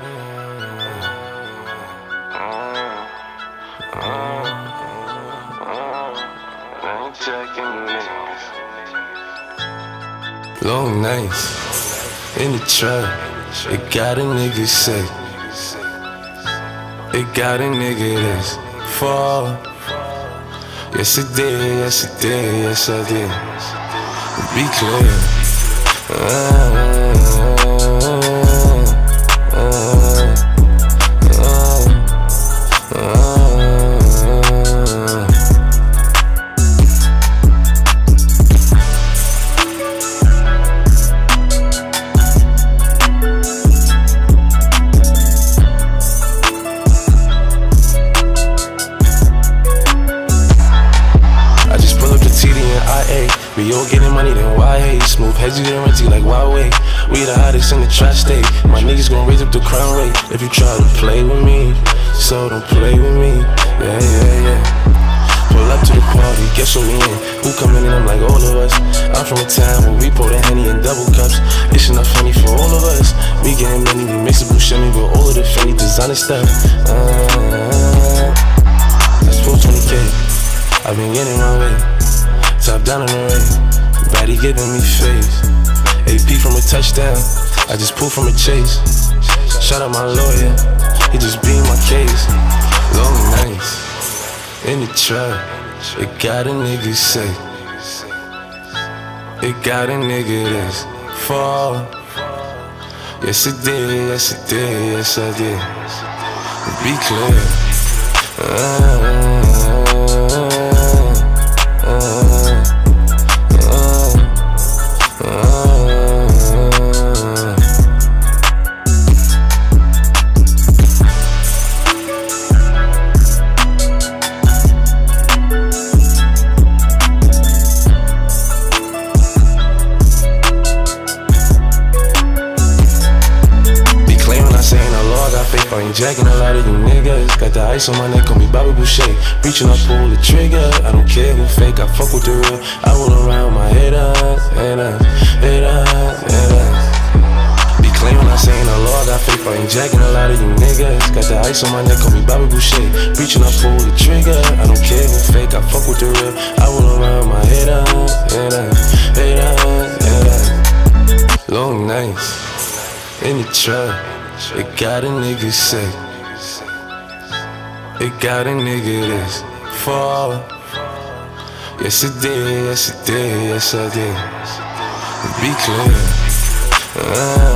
Long nights in the trap, it got a nigga sick. It got a nigga that's fall. Yes it did, yes it did, yes I did. Be we all getting money, then why hate? Smooth heads, you get renty like Huawei. We the hottest in the tri-state. My niggas gon' raise up the crime rate if you try to play with me. So don't play with me, yeah, yeah, yeah. Pull up to the party, guess what we in? Who coming in? I'm like all of us. I'm from a town where we pour the Henny in double cups. It's enough funny for all of us. We getting money, we mix the Buscemi with all of the Fendi designer stuff. That's 420K, I've been getting my way. Top down on the ray, baddie giving me face. AP from a touchdown, I just pulled from a chase. Shout out my lawyer, he just beat my case. Long nights in the trap, it got a nigga sick. It got a nigga that's fall. Yes it did, yes it did, yes I did. Be clear. I ain't jacking a lot of you niggas. Got the ice on my neck, call me Bobby Boucher. Reaching up, pull the trigger. I don't care who fake, I fuck with the real. I roll around my haters. Be claiming I saying a law, got faith. I ain't jacking a lot of you niggas. Got the ice on my neck, call me Bobby Boucher. Reaching up, pull the trigger. I don't care who fake, I fuck with the real. I roll around my haters. Long nights in the trap, it got a nigga sick. It got a nigga that's fall. Yes it did, yes it did, yes I did. Be clear.